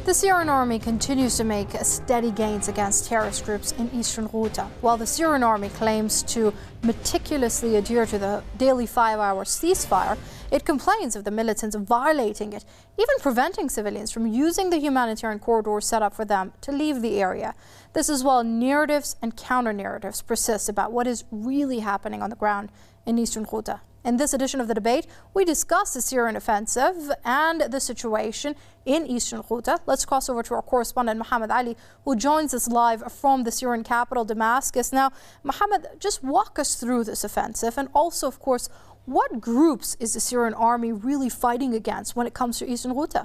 The Syrian army continues to make steady gains against terrorist groups in eastern Ghouta. While the Syrian army claims to meticulously adhere to the daily 5-hour ceasefire, it complains of the militants violating it, even preventing civilians from using the humanitarian corridor set up for them to leave the area. This is while narratives and counter-narratives persist about what is really happening on the ground in eastern Ghouta. In this edition of the debate, we discuss the Syrian offensive and the situation in eastern Ghouta. Let's cross over to our correspondent, Mohammed Ali, who joins us live from the Syrian capital, Damascus. Now, Mohammed, just walk us through this offensive and also, of course, what groups is the Syrian army really fighting against when it comes to eastern Ghouta?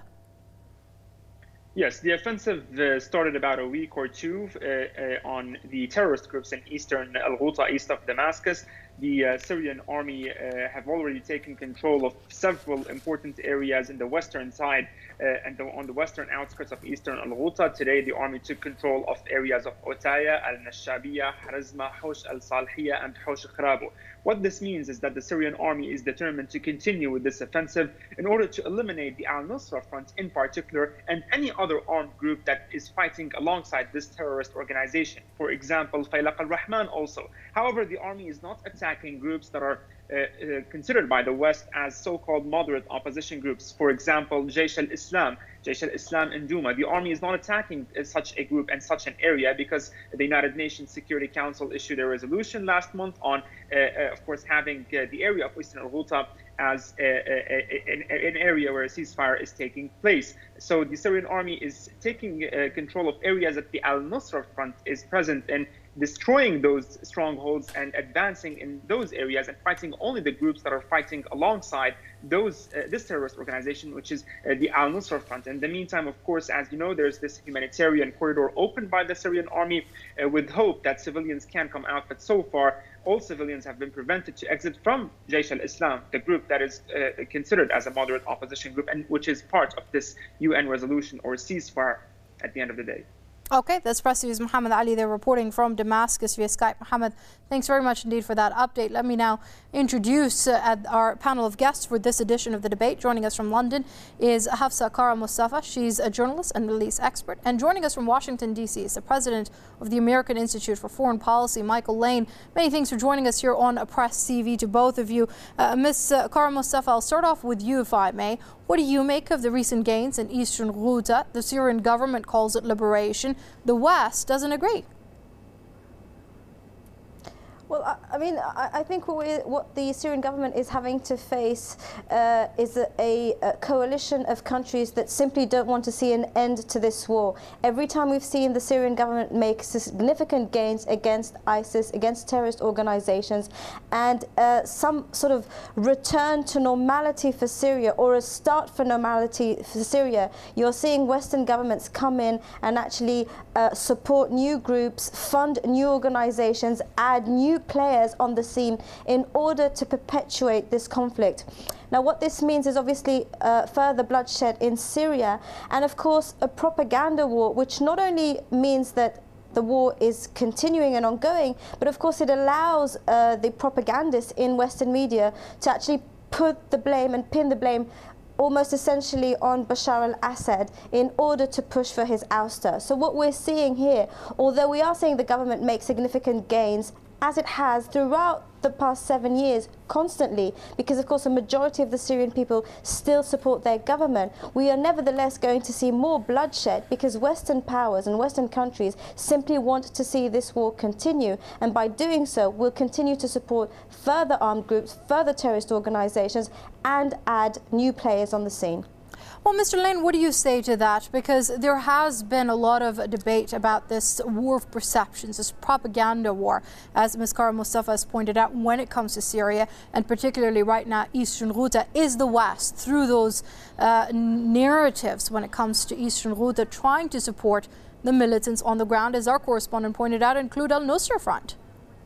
Yes, the offensive started about a week or two on the terrorist groups in eastern Al-Ghouta, east of Damascus. The Syrian army have already taken control of several important areas in the western side and on the western outskirts of eastern Al-Ghouta. Today, the army took control of areas of Otaya, Al-Nashabiyah, Harizma, Hosh al-Salhiyah, and Hosh Khrabo. What this means is that the Syrian army is determined to continue with this offensive in order to eliminate the Al-Nusra Front in particular and any other armed group that is fighting alongside this terrorist organization. For example, Faylaq al-Rahman also. However, the army is not attacking groups that are considered by the West as so-called moderate opposition groups. For example, Jaish al-Islam in Douma. The army is not attacking such a group and such an area because the United Nations Security Council issued a resolution last month on, of course, having the area of Eastern Ghouta as an area where a ceasefire is taking place. So the Syrian army is taking control of areas that the Al-Nusra Front is present in, destroying those strongholds and advancing in those areas and fighting only the groups that are fighting alongside those this terrorist organization, which is the Al-Nusra Front. In the meantime, of course, as you know, there's this humanitarian corridor opened by the Syrian army with hope that civilians can come out. But so far, all civilians have been prevented to exit from Jaish al-Islam, the group that is considered as a moderate opposition group and which is part of this UN resolution or ceasefire at the end of the day. Okay, that's Press TV's Mohammed Ali. They're reporting from Damascus via Skype. Mohammed, thanks very much indeed for that update. Let me now introduce our panel of guests for this edition of the debate. Joining us from London is Hafsa Kara Mustafa. She's a journalist and Middle East expert. And joining us from Washington, D.C. is the president of the American Institute for Foreign Policy, Michael Lane. Many thanks for joining us here on Press TV to both of you. Ms. Kara Mustafa, I'll start off with you, if I may. What do you make of the recent gains in eastern Ghouta? The Syrian government calls it liberation. The West doesn't agree. Well, I mean, I think what the Syrian government is having to face is a coalition of countries that simply don't want to see an end to this war. Every time we've seen the Syrian government make significant gains against ISIS, against terrorist organizations, and some sort of return to normality for Syria or a start for normality for Syria, you're seeing Western governments come in and actually support new groups, fund new organizations, add new players on the scene in order to perpetuate this conflict. Now, what this means is obviously further bloodshed in Syria and, of course, a propaganda war, which not only means that the war is continuing and ongoing, but of course it allows the propagandists in Western media to actually put the blame and pin the blame almost essentially on Bashar al-Assad in order to push for his ouster. So what we're seeing here, although we are seeing the government make significant gains, as it has throughout the past 7 years, constantly, because of course a majority of the Syrian people still support their government, we are nevertheless going to see more bloodshed because Western powers and Western countries simply want to see this war continue, and by doing so will continue to support further armed groups, further terrorist organizations, and add new players on the scene. Well, Mr. Lane, what do you say to that? Because there has been a lot of debate about this war of perceptions, this propaganda war, as Ms. Kara Mustafa has pointed out, when it comes to Syria, and particularly right now, Eastern Ghouta. Is the West, through those narratives when it comes to Eastern Ghouta, trying to support the militants on the ground, as our correspondent pointed out, include Al-Nusra Front?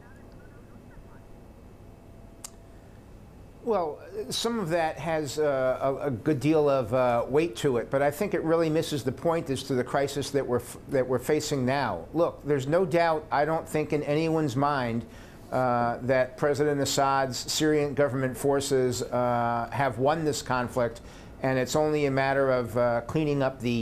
Well, some of that has a good deal of weight to it, but I think it really misses the point as to the crisis that we're facing now. Look, there's no doubt, I don't think in anyone's mind, that President Assad's Syrian government forces have won this conflict, and it's only a matter of cleaning up the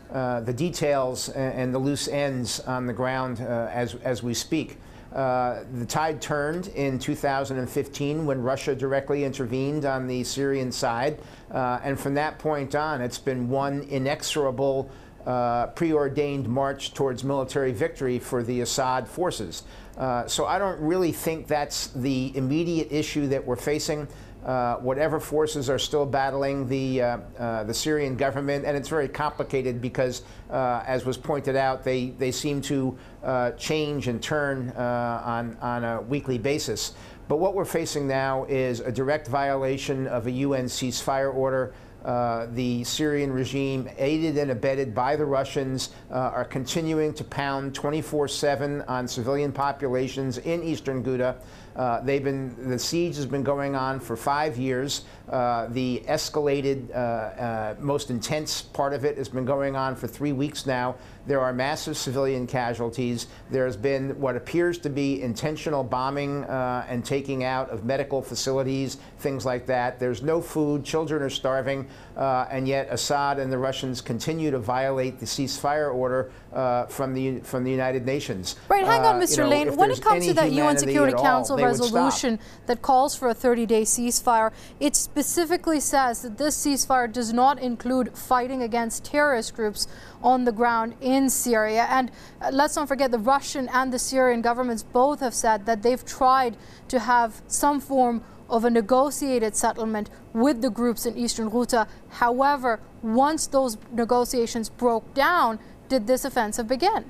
the details and the loose ends on the ground as we speak. The tide turned in 2015 when Russia directly intervened on the Syrian side, and from that point on, it's been one inexorable preordained march towards military victory for the Assad forces. So I don't really think that's the immediate issue that we're facing. Whatever forces are still battling the Syrian government, and it's very complicated because, as was pointed out, they seem to change and turn on a weekly basis. But what we're facing now is a direct violation of a UN ceasefire order. The Syrian regime, aided and abetted by the Russians, are continuing to pound 24/7 on civilian populations in eastern Ghouta. The siege has been going on for 5 years. The escalated, most intense part of it has been going on for 3 weeks now. There are massive civilian casualties. There's been what appears to be intentional bombing and taking out of medical facilities, things like that. There's no food. Children are starving. And yet Assad and the Russians continue to violate the ceasefire order from the United Nations. Right, hang on, Mr. Lane. When it comes to that UN Security Council resolution that calls for a 30-day ceasefire, it specifically says that this ceasefire does not include fighting against terrorist groups on the ground in Syria. And let's not forget, the Russian and the Syrian governments both have said that they've tried to have some form of a negotiated settlement with the groups in eastern Ghouta. However, once those negotiations broke down, did this offensive begin?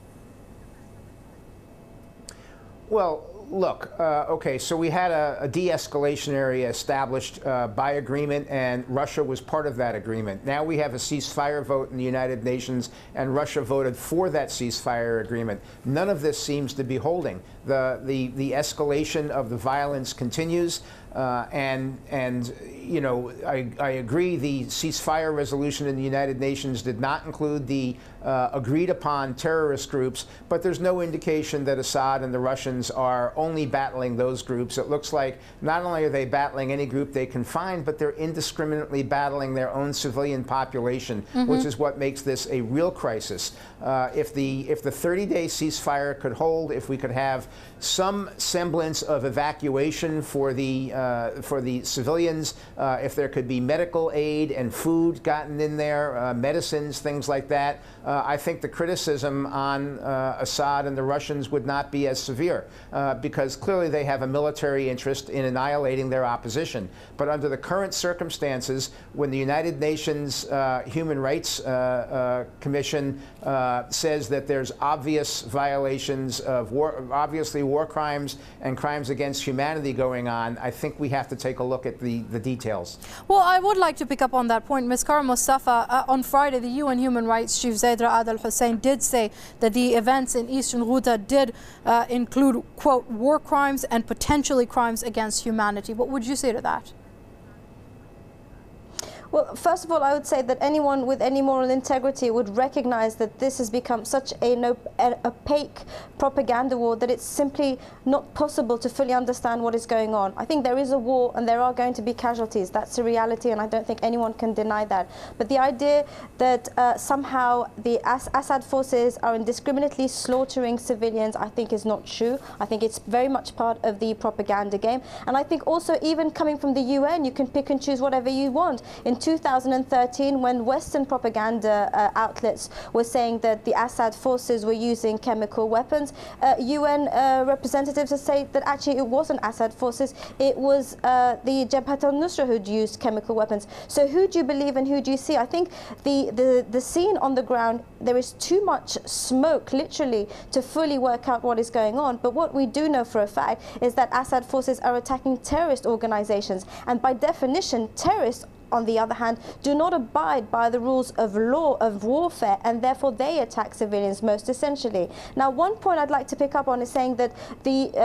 Well, look, okay, so we had a de-escalation area established by agreement, and Russia was part of that agreement. Now we have a ceasefire vote in the United Nations, and Russia voted for that ceasefire agreement. None of this seems to be holding. The escalation of the violence continues, and you know, I agree the ceasefire resolution in the United Nations did not include the agreed upon terrorist groups, but there's no indication that Assad and the Russians are only battling those groups. It looks like not only are they battling any group they can find, but they're indiscriminately battling their own civilian population, which is what makes this a real crisis. If the 30-day ceasefire could hold, if we could have some semblance of evacuation for the civilians, if there could be medical aid and food gotten in there, medicines, things like that, I think the criticism on Assad and the Russians would not be as severe, because clearly they have a military interest in annihilating their opposition. But under the current circumstances, when the United Nations Human Rights Commission says that there's obvious violations of obviously war crimes and crimes against humanity going on, I think we have to take a look at the details. Well, I would like to pick up on that point. Ms. Kara Mustafa, on Friday, the UN Human Rights Chief Zaid Ra'ad Al Hussein did say that the events in eastern Ghouta did include, quote, war crimes and potentially crimes against humanity. What would you say to that? Well, first of all, I would say that anyone with any moral integrity would recognize that this has become such an opaque propaganda war that it's simply not possible to fully understand what is going on. I think there is a war and there are going to be casualties. That's a reality, and I don't think anyone can deny that. But the idea that somehow the Assad forces are indiscriminately slaughtering civilians, I think is not true. I think it's very much part of the propaganda game. And I think also, even coming from the UN, you can pick and choose whatever you want. In 2013, when Western propaganda outlets were saying that the Assad forces were using chemical weapons, UN representatives have said that actually it wasn't Assad forces, it was the Jabhat al-Nusra who'd used chemical weapons. So who do you believe and who do you see? I think the scene on the ground, there is too much smoke, literally, to fully work out what is going on. But what we do know for a fact is that Assad forces are attacking terrorist organizations, and by definition, terrorists, on the other hand, do not abide by the rules of law of warfare, and therefore they attack civilians most essentially. Now, one point I'd like to pick up on is saying that the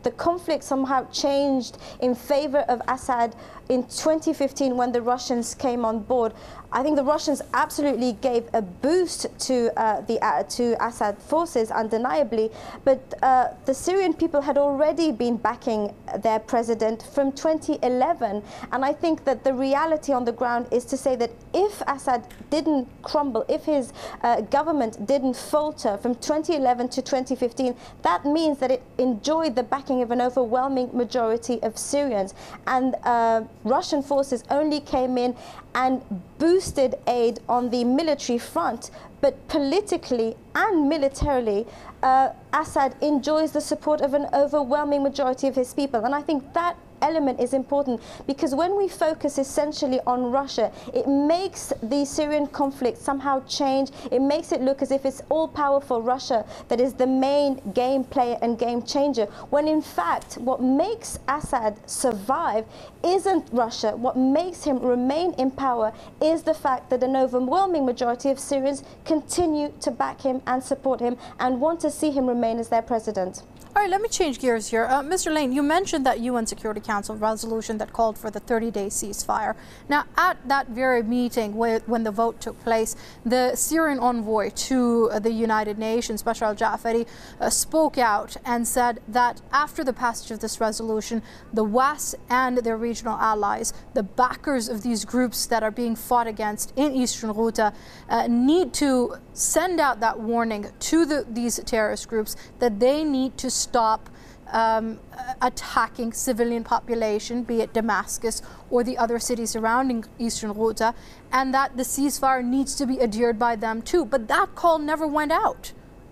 the conflict somehow changed in favor of Assad in 2015 when the Russians came on board. I think the Russians absolutely gave a boost to to Assad forces, undeniably, but the Syrian people had already been backing their president from 2011, and I think that the reality on the ground is to say that if Assad didn't crumble, if his government didn't falter from 2011 to 2015, that means that it enjoyed the backing of an overwhelming majority of Syrians, and Russian forces only came in and boosted aid on the military front, but politically and militarily, Assad enjoys the support of an overwhelming majority of his people. And I think that element is important, because when we focus essentially on Russia, it makes the Syrian conflict somehow change. It makes it look as if it's all-powerful Russia that is the main game player and game changer, when in fact what makes Assad survive isn't Russia. What makes him remain in power is the fact that an overwhelming majority of Syrians continue to back him and support him and want to see him remain as their president. All right, let me change gears here. Mr. Lane, you mentioned that UN Security Council resolution that called for the 30-day ceasefire. Now, at that very meeting when the vote took place, the Syrian envoy to the United Nations, Bashar al-Jafari, spoke out and said that after the passage of this resolution, the West and their regional allies, the backers of these groups that are being fought against in Eastern Ghouta, need to send out that warning to these terrorist groups that they need to stop attacking civilian population, be it Damascus or the other cities surrounding Eastern Ghouta, and that the ceasefire needs to be adhered by them too. But that call never went out.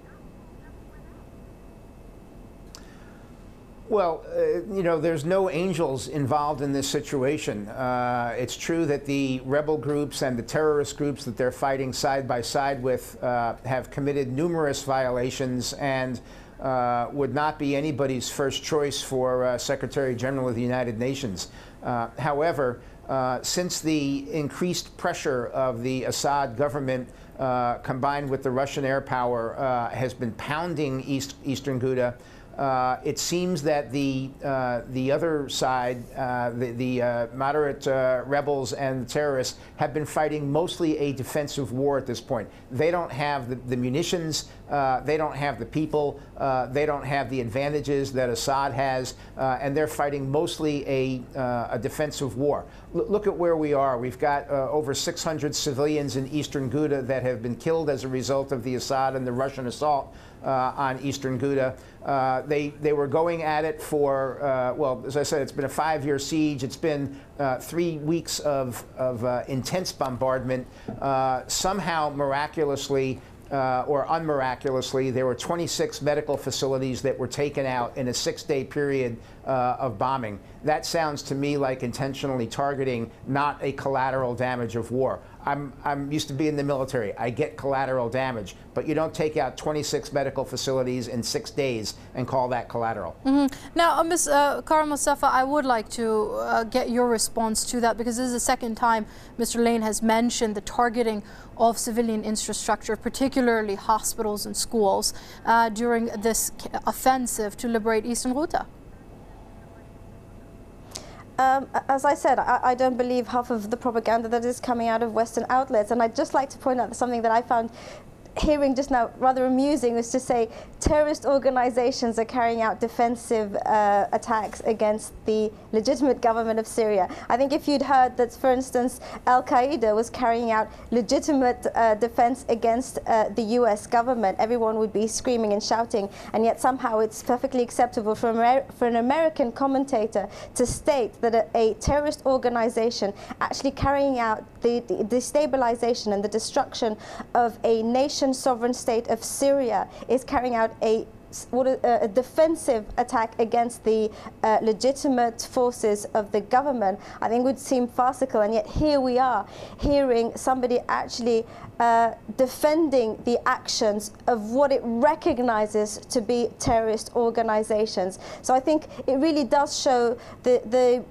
Well, you know, there's no angels involved in this situation. It's true that the rebel groups and the terrorist groups that they're fighting side by side with have committed numerous violations and would not be anybody's first choice for Secretary General of the United Nations. However, since the increased pressure of the Assad government combined with the Russian air power has been pounding Eastern Ghouta, it seems that the other side, the moderate rebels and the terrorists, have been fighting mostly a defensive war at this point. They don't have the munitions, they don't have the people, they don't have the advantages that Assad has, and they're fighting mostly a defensive war. Look at where we are. We've got over 600 civilians in Eastern Ghouta that have been killed as a result of the Assad and the Russian assault on Eastern Ghouta. They were going at it for, well, as I said, it's been a 5-year siege. It's been 3 weeks of intense bombardment. Somehow, miraculously, or unmiraculously, there were 26 medical facilities that were taken out in a 6-day period of bombing. That sounds to me like intentionally targeting, not a collateral damage of war. I'm used to being in the military. I get collateral damage, but you don't take out 26 medical facilities in 6 days and call that collateral. Mm-hmm. Now, Ms. Kara Mustafa, I would like to get your response to that, because this is the second time Mr. Lane has mentioned the targeting of civilian infrastructure, particularly hospitals and schools, during this offensive to liberate Eastern Ghouta. As I said, I don't believe half of the propaganda that is coming out of Western outlets. And I'd just like to point out something that I found hearing just now rather amusing, was to say terrorist organizations are carrying out defensive attacks against the legitimate government of Syria. I think if you'd heard that, for instance, Al-Qaeda was carrying out legitimate defense against the US government, everyone would be screaming and shouting, and yet somehow it's perfectly acceptable for an American commentator to state that a terrorist organization actually carrying out the destabilization and the destruction of a nation sovereign state of Syria is carrying out a defensive attack against the legitimate forces of the government, I think would seem farcical. And yet here we are hearing somebody actually defending the actions of what it recognizes to be terrorist organizations. So I think it really does show the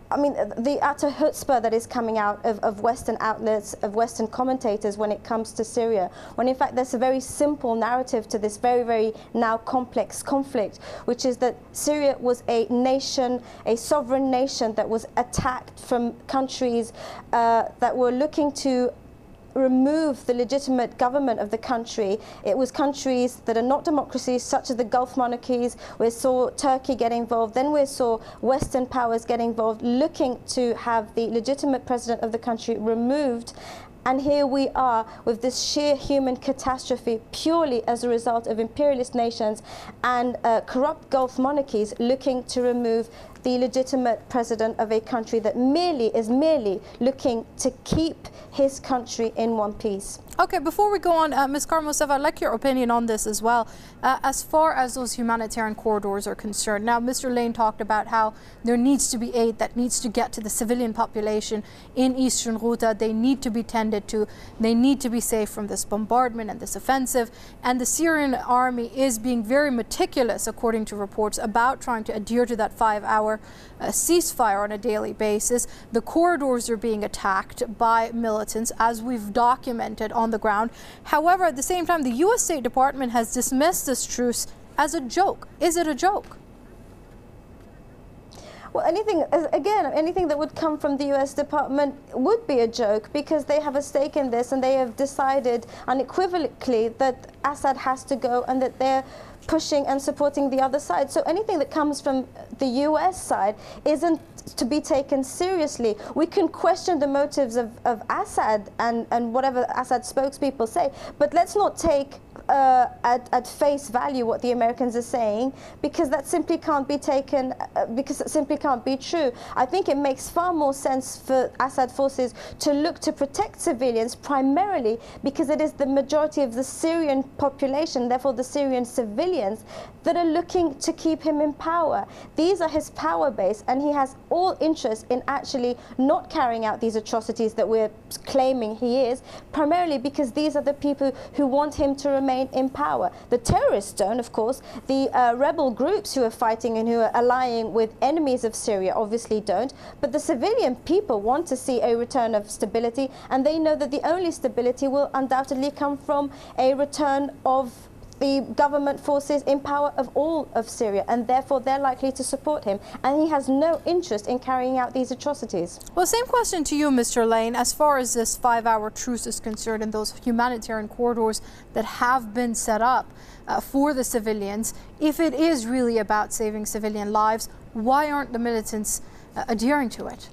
I mean, the utter chutzpah that is coming out of Western outlets, of Western commentators when it comes to Syria, when in fact there's a very simple narrative to this very, very now complex conflict, which is that Syria was a nation, a sovereign nation that was attacked from countries that were looking to remove the legitimate government of the country. It was countries that are not democracies, such as the Gulf monarchies. We saw Turkey get involved. Then we saw Western powers get involved, looking to have the legitimate president of the country removed. And here we are with this sheer human catastrophe purely as a result of imperialist nations and corrupt Gulf monarchies looking to remove the legitimate president of a country that is merely looking to keep his country in one piece. Okay, before we go on, Ms. Kara-Moustafa, I'd like your opinion on this as well. As far as those humanitarian corridors are concerned, now Mr. Lane talked about how there needs to be aid that needs to get to the civilian population in Eastern Ghouta. They need to be tended to. They need to be safe from this bombardment and this offensive. And the Syrian army is being very meticulous, according to reports, about trying to adhere to that 5-hour ceasefire on a daily basis. The corridors are being attacked by militants, as we've documented on the ground. However, at the same time, the U.S. State Department has dismissed this truce as a joke. Is it a joke? Well, anything that would come from the U.S. Department would be a joke, because they have a stake in this and they have decided unequivocally that Assad has to go and that they're pushing and supporting the other side. So anything that comes from the U.S. side isn't to be taken seriously. We can question the motives of Assad and whatever Assad spokespeople say, but let's not take at face value what the Americans are saying, because that simply can't be taken, because it simply can't be true. I think it makes far more sense for Assad forces to look to protect civilians, primarily because it is the majority of the Syrian population, therefore the Syrian civilians, that are looking to keep him in power. These are his power base, and he has all interest in actually not carrying out these atrocities that we're claiming he is, primarily because these are the people who want him to remain in power. The terrorists don't, of course. The rebel groups who are fighting and who are allying with enemies of Syria obviously don't. But the civilian people want to see a return of stability, and they know that the only stability will undoubtedly come from a return of the government forces in power of all of Syria, and therefore they're likely to support him, and he has no interest in carrying out these atrocities. Well, same question to you, Mr. Lane. As far as this 5-hour truce is concerned and those humanitarian corridors that have been set up for the civilians, if it is really about saving civilian lives, why aren't the militants adhering to it?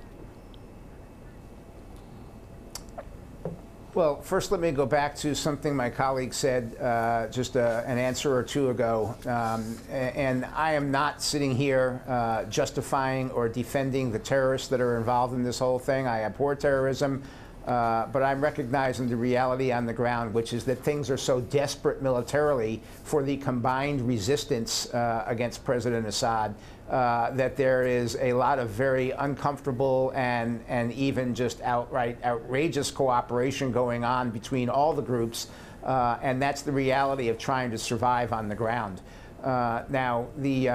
Well, first let me go back to something my colleague said just an answer or two ago. And I am not sitting here justifying or defending the terrorists that are involved in this whole thing. I abhor terrorism. But I'm recognizing the reality on the ground, which is that things are so desperate militarily for the combined resistance against President Assad that there is a lot of very uncomfortable and even just outright outrageous cooperation going on between all the groups, and that's the reality of trying to survive on the ground. Now, the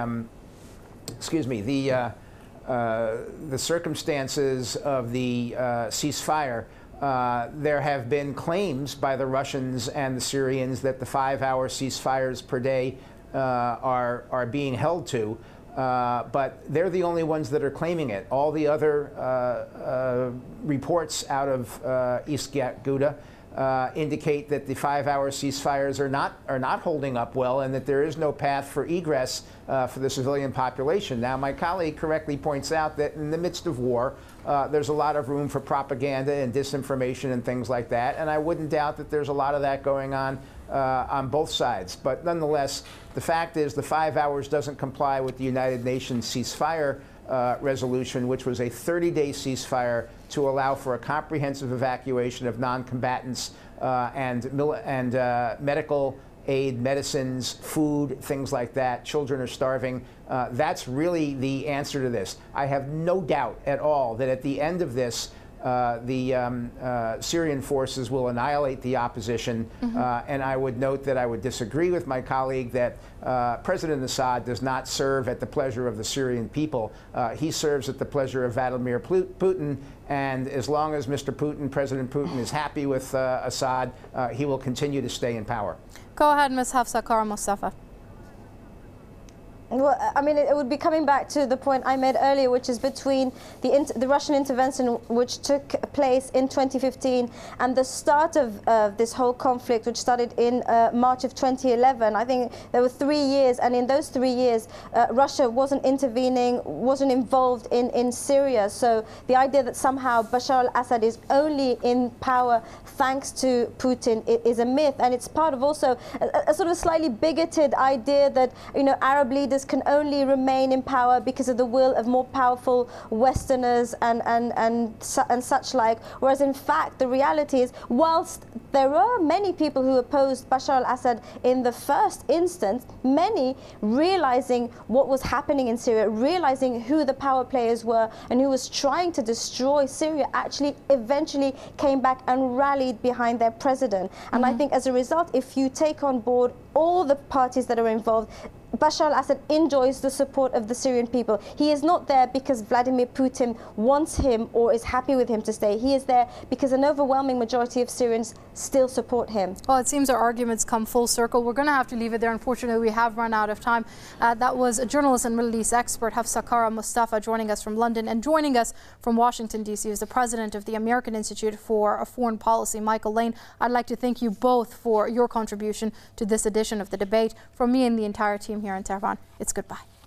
circumstances of the ceasefire, there have been claims by the Russians and the Syrians that the 5-hour ceasefires per day are being held to. But they're the only ones that are claiming it. All the other reports out of East Ghouta indicate that the 5-hour ceasefires are not holding up well, and that there is no path for egress for the civilian population. Now, my colleague correctly points out that in the midst of war, there's a lot of room for propaganda and disinformation and things like that, and I wouldn't doubt that there's a lot of that going on both sides. But nonetheless, the fact is the 5 hours doesn't comply with the United Nations ceasefire resolution, which was a 30-day ceasefire to allow for a comprehensive evacuation of non-combatants and medical aid, medicines, food, things like that. Children are starving. That's really the answer to this. I have no doubt at all that at the end of this, the Syrian forces will annihilate the opposition. And I would note that I would disagree with my colleague that President Assad does not serve at the pleasure of the Syrian people. He serves at the pleasure of Vladimir Putin. And as long as Mr. Putin, President Putin, is happy with Assad, he will continue to stay in power. Go ahead, Ms. Hafsa Kara Mustafa. Well, I mean, it would be coming back to the point I made earlier, which is between the Russian intervention, which took place in 2015, and the start of this whole conflict, which started in March of 2011. I think there were 3 years, and in those 3 years, Russia wasn't intervening, wasn't involved in Syria. So the idea that somehow Bashar al-Assad is only in power thanks to Putin is a myth, and it's part of also a sort of slightly bigoted idea that, you know, Arab leaders can only remain in power because of the will of more powerful Westerners and such like. Whereas in fact, the reality is, whilst there are many people who opposed Bashar al-Assad in the first instance, many realizing what was happening in Syria, realizing who the power players were and who was trying to destroy Syria, actually eventually came back and rallied behind their president. And I think as a result, if you take on board all the parties that are involved, Bashar al-Assad enjoys the support of the Syrian people. He is not there because Vladimir Putin wants him or is happy with him to stay. He is there because an overwhelming majority of Syrians still support him. Well, it seems our arguments come full circle. We're going to have to leave it there. Unfortunately, we have run out of time. That was a journalist and Middle East expert, Hafsa Kara Mustafa, joining us from London, and joining us from Washington, D.C. is the president of the American Institute for Foreign Policy, Michael Lane. I'd like to thank you both for your contribution to this edition of the debate. From me and the entire team here in Tehran, it's goodbye.